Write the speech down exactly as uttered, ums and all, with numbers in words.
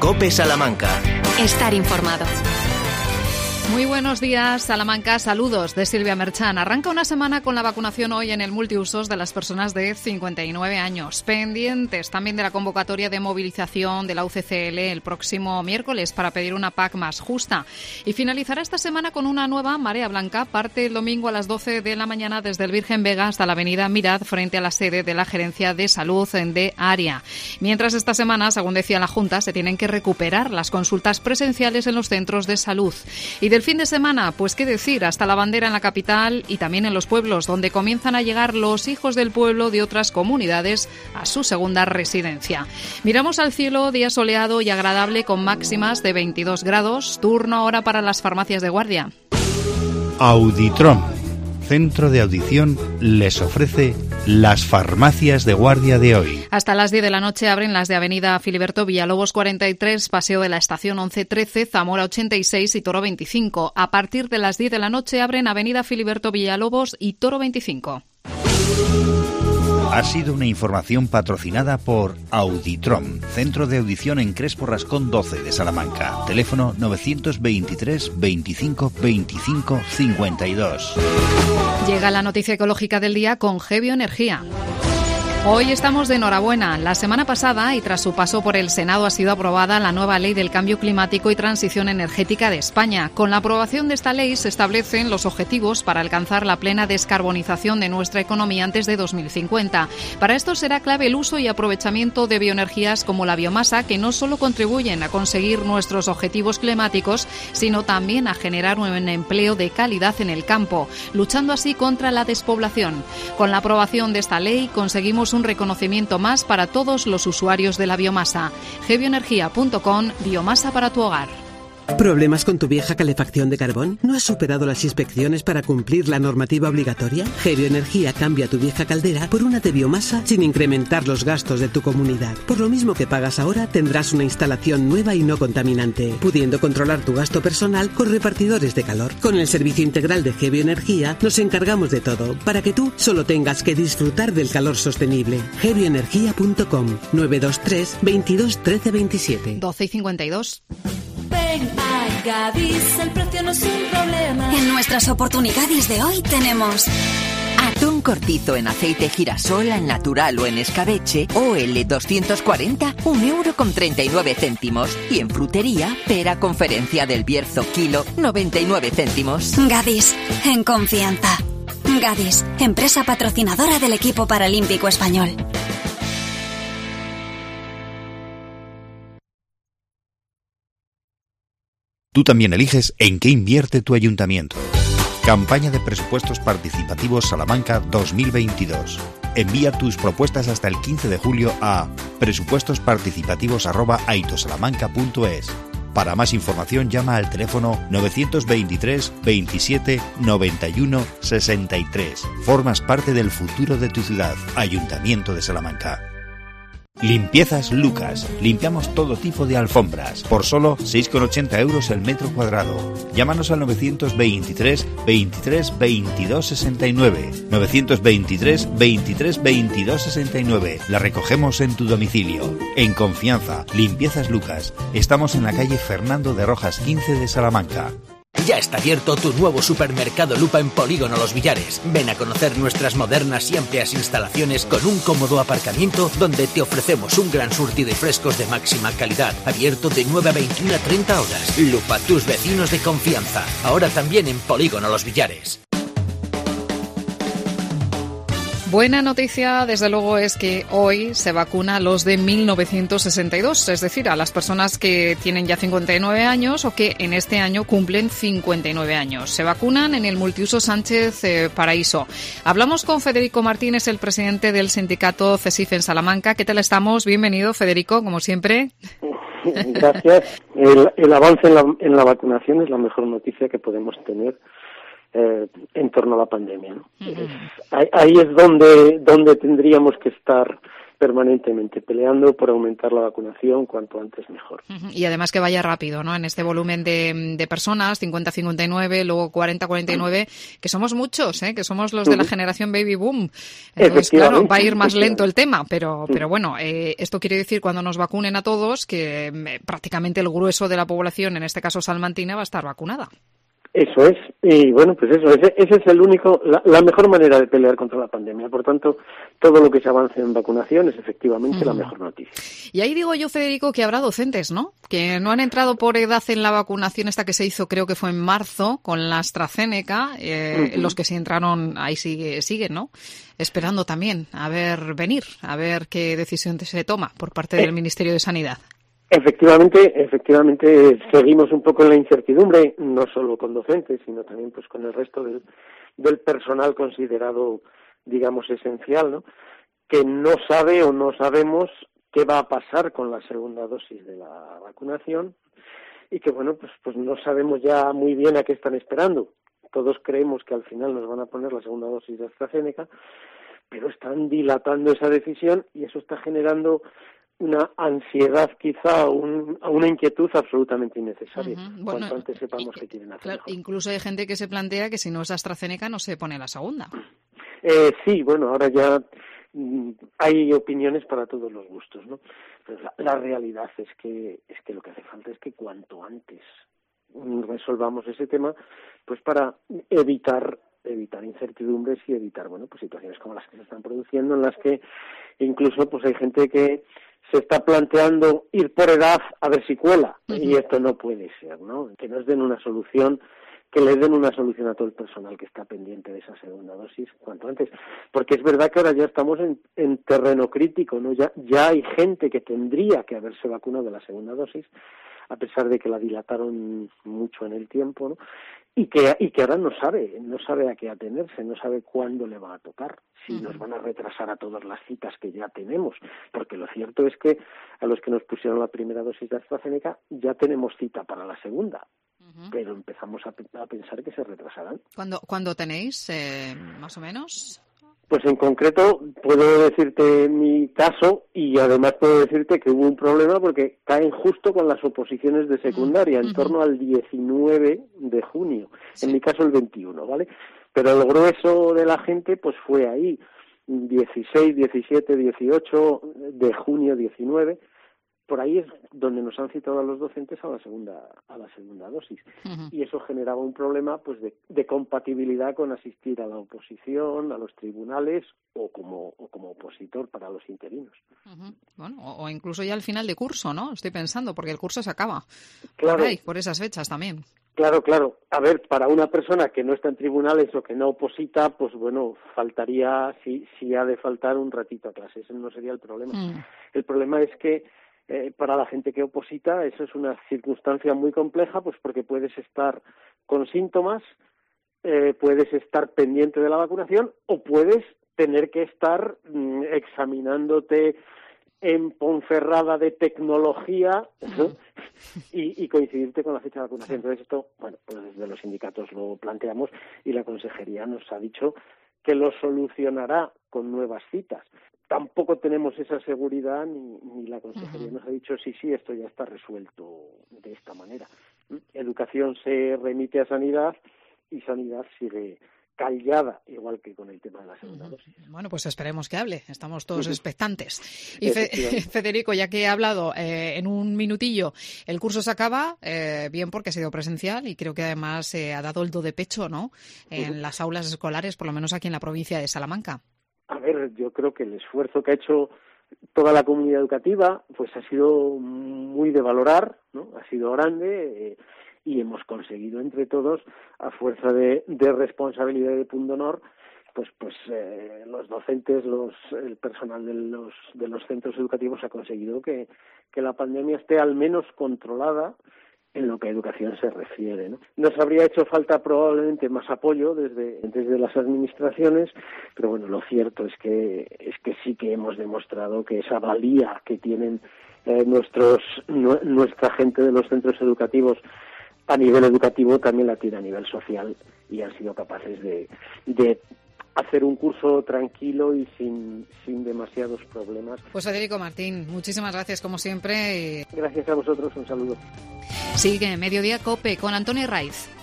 COPE Salamanca. Estar informado. Muy buenos días, Salamanca. Saludos de Silvia Merchán. Arranca una semana con la vacunación hoy en el multiusos de las personas de cincuenta y nueve años. Pendientes también de la convocatoria de movilización de la U C C L el próximo miércoles para pedir una P A C más justa. Y finalizará esta semana con una nueva marea blanca. Parte el domingo a las doce de la mañana desde el Virgen Vega hasta la avenida Mirad, frente a la sede de la Gerencia de Salud de Área. Mientras esta semana, según decía la Junta, se tienen que recuperar las consultas presenciales en los centros de salud. Y de El fin de semana, pues qué decir, hasta la bandera en la capital y también en los pueblos, donde comienzan a llegar los hijos del pueblo de otras comunidades a su segunda residencia. Miramos al cielo, día soleado y agradable con máximas de veintidós grados. Turno ahora para las farmacias de guardia. Auditrom, centro de audición, les ofrece las farmacias de guardia de hoy. Hasta las diez de la noche abren las de Avenida Filiberto Villalobos cuarenta y tres, Paseo de la Estación once trece, Zamora ochenta y seis y Toro veinticinco. A partir de las diez de la noche abren Avenida Filiberto Villalobos y Toro veinticinco. Ha sido una información patrocinada por Auditrom, centro de audición en Crespo Rascón doce de Salamanca. Teléfono novecientos veintitrés veinticinco veinticinco cincuenta y dos. Llega la noticia ecológica del día con Gebio Energía. Hoy estamos de enhorabuena. La semana pasada, y tras su paso por el Senado, ha sido aprobada la nueva Ley del Cambio Climático y Transición Energética de España. Con la aprobación de esta ley se establecen los objetivos para alcanzar la plena descarbonización de nuestra economía antes de dos mil cincuenta. Para esto será clave el uso y aprovechamiento de bioenergías como la biomasa, que no solo contribuyen a conseguir nuestros objetivos climáticos, sino también a generar un empleo de calidad en el campo, luchando así contra la despoblación. Con la aprobación de esta ley conseguimos un reconocimiento más para todos los usuarios de la biomasa. gebioenergía punto com, biomasa para tu hogar. ¿Problemas con tu vieja calefacción de carbón? ¿No has superado las inspecciones para cumplir la normativa obligatoria? Gebioenergía cambia tu vieja caldera por una de biomasa sin incrementar los gastos de tu comunidad. Por lo mismo que pagas ahora, tendrás una instalación nueva y no contaminante, pudiendo controlar tu gasto personal con repartidores de calor. Con el servicio integral de Gebioenergía nos encargamos de todo, para que tú solo tengas que disfrutar del calor sostenible. gebioenergía punto com, nueve dos tres veintidós trece veintisiete. doce y cincuenta y dos. Ven a Gadis, el precio no es un problema. En nuestras oportunidades de hoy tenemos atún cortizo en aceite girasol, al natural o en escabeche, O L doscientos cuarenta, un euro con treinta y nueve céntimos. Y en frutería, pera Conferencia del Bierzo kilo, noventa y nueve céntimos. Gadis, en confianza. Gadis, empresa patrocinadora del equipo paralímpico español. Tú también eliges en qué invierte tu ayuntamiento. Campaña de presupuestos participativos Salamanca dos mil veintidós. Envía tus propuestas hasta el quince de julio a presupuestos participativos arroba aitosalamanca punto es. Para más información llama al teléfono novecientos veintitrés veintisiete noventa y uno sesenta y tres. Formas parte del futuro de tu ciudad. Ayuntamiento de Salamanca. Limpiezas Lucas. Limpiamos todo tipo de alfombras por solo seis con ochenta euros el metro cuadrado. Llámanos al novecientos veintitrés veintitrés veintidós sesenta y nueve. novecientos veintitrés veintitrés veintidós sesenta y nueve. La recogemos en tu domicilio. En confianza. Limpiezas Lucas. Estamos en la calle Fernando de Rojas quince de Salamanca. Ya está abierto tu nuevo supermercado Lupa en Polígono Los Villares. Ven a conocer nuestras modernas y amplias instalaciones con un cómodo aparcamiento donde te ofrecemos un gran surtido de frescos de máxima calidad. Abierto de nueve a veintiuna a treinta horas. Lupa, tus vecinos de confianza. Ahora también en Polígono Los Villares. Buena noticia, desde luego, es que hoy se vacuna a los de mil novecientos sesenta y dos, es decir, a las personas que tienen ya cincuenta y nueve años o que en este año cumplen cincuenta y nueve años. Se vacunan en el multiuso Sánchez eh, Paraíso. Hablamos con Federico Martínez, el presidente del sindicato CESIF en Salamanca. ¿Qué tal estamos? Bienvenido, Federico, como siempre. Gracias. El, el avance en la, en la vacunación es la mejor noticia que podemos tener Eh, en torno a la pandemia, ¿no? Uh-huh. Es, ahí, ahí es donde donde tendríamos que estar permanentemente peleando por aumentar la vacunación cuanto antes mejor. Y además que vaya rápido, ¿no? En este volumen de, de personas, cincuenta a cincuenta y nueve, luego cuarenta a cuarenta y nueve, que somos muchos, ¿eh? Que somos los de la generación baby boom. Entonces, claro, va a ir más lento el tema, pero, pero bueno, eh, esto quiere decir cuando nos vacunen a todos que eh, prácticamente el grueso de la población, en este caso salmantina, va a estar vacunada. Eso es, y bueno, pues eso, ese, ese es el único, la, la mejor manera de pelear contra la pandemia. Por tanto, todo lo que se avance en vacunación es efectivamente uh-huh. la mejor noticia. Y ahí digo yo, Federico, que habrá docentes, ¿no? Que no han entrado por edad en la vacunación esta que se hizo, creo que fue en marzo, con la AstraZeneca. Eh, uh-huh. Los que sí entraron, ahí sigue, siguen, ¿no? Esperando también a ver venir, a ver qué decisión se toma por parte del eh. Ministerio de Sanidad. Efectivamente, efectivamente seguimos un poco en la incertidumbre, no solo con docentes, sino también pues con el resto del, del personal considerado, digamos, esencial, ¿no? Que no sabe o no sabemos qué va a pasar con la segunda dosis de la vacunación y que, bueno, pues, pues no sabemos ya muy bien a qué están esperando. Todos creemos que al final nos van a poner la segunda dosis de AstraZeneca, pero están dilatando esa decisión y eso está generando una ansiedad quizá, un, una inquietud absolutamente innecesaria. Uh-huh. Bueno, cuanto antes sepamos qué quieren hacer. Claro, incluso hay gente que se plantea que si no es AstraZeneca no se pone la segunda. Eh, sí, bueno, ahora ya mm, hay opiniones para todos los gustos, ¿no? Pero la, la realidad es que es que lo que hace falta es que cuanto antes resolvamos ese tema, pues para evitar evitar incertidumbres y evitar, bueno, pues situaciones como las que se están produciendo, en las que incluso pues hay gente que se está planteando ir por edad a ver si cuela, uh-huh. y esto no puede ser, ¿no? Que nos den una solución, que les den una solución a todo el personal que está pendiente de esa segunda dosis cuanto antes, porque es verdad que ahora ya estamos en, en terreno crítico, ¿no? Ya, ya hay gente que tendría que haberse vacunado de la segunda dosis, a pesar de que la dilataron mucho en el tiempo, ¿no? Y que, y que ahora no sabe, no sabe a qué atenerse, no sabe cuándo le va a tocar, si uh-huh. nos van a retrasar a todas las citas que ya tenemos, porque lo cierto es que a los que nos pusieron la primera dosis de AstraZeneca ya tenemos cita para la segunda, uh-huh. pero empezamos a, a pensar que se retrasarán. ¿Cuándo, ¿cuándo tenéis, eh, más o menos? Pues en concreto puedo decirte mi caso y además puedo decirte que hubo un problema porque caen justo con las oposiciones de secundaria, uh-huh. en torno al diecinueve de junio, sí. En mi caso el veintiuno, ¿vale? Pero el grueso de la gente pues fue ahí, dieciséis, diecisiete, dieciocho de junio, diecinueve, por ahí es donde nos han citado a los docentes a la segunda a la segunda dosis. Uh-huh. Y eso generaba un problema pues de, de compatibilidad con asistir a la oposición, a los tribunales o como o como opositor para los interinos. Uh-huh. Bueno, o, o incluso ya al final de curso, ¿no? Estoy pensando, porque el curso se acaba. Claro. Por ahí, por esas fechas también. Claro, claro. A ver, para una persona que no está en tribunales o que no oposita, pues bueno, faltaría, si, si ha de faltar un ratito a clase, ese no sería el problema. Uh-huh. El problema es que Eh, para la gente que oposita, eso es una circunstancia muy compleja, pues porque puedes estar con síntomas, eh, puedes estar pendiente de la vacunación o puedes tener que estar mm, examinándote en Ponferrada de tecnología, ¿no? y, y coincidirte con la fecha de vacunación. Entonces esto, bueno, pues desde los sindicatos lo planteamos y la consejería nos ha dicho que lo solucionará con nuevas citas. Tampoco tenemos esa seguridad ni, ni la consejería uh-huh. nos ha dicho sí, sí, esto ya está resuelto de esta manera. Educación se remite a Sanidad y Sanidad sigue callada, igual que con el tema de la segunda uh-huh. dosis. Bueno, pues esperemos que hable, estamos todos uh-huh. expectantes. Y Fe- Federico, ya que he hablado eh, en un minutillo, el curso se acaba, eh, bien porque ha sido presencial y creo que además eh, ha dado el do de pecho, ¿no? En uh-huh. las aulas escolares, por lo menos aquí en la provincia de Salamanca. A ver, yo creo que el esfuerzo que ha hecho toda la comunidad educativa pues ha sido muy de valorar, ¿no? Ha sido grande eh, y hemos conseguido entre todos, a fuerza de, de responsabilidad y de pundonor, pues pues eh, los docentes, los el personal de los de los centros educativos ha conseguido que, que la pandemia esté al menos controlada en lo que a educación se refiere, ¿no? Nos habría hecho falta probablemente más apoyo desde desde las administraciones, pero bueno, lo cierto es que es que sí que hemos demostrado que esa valía que tienen eh, nuestros nu- nuestra gente de los centros educativos a nivel educativo también la tiene a nivel social y han sido capaces de de hacer un curso tranquilo y sin, sin demasiados problemas. Pues Federico Martín, muchísimas gracias como siempre. Gracias a vosotros, un saludo. Sigue Mediodía COPE con Antonio Raiz.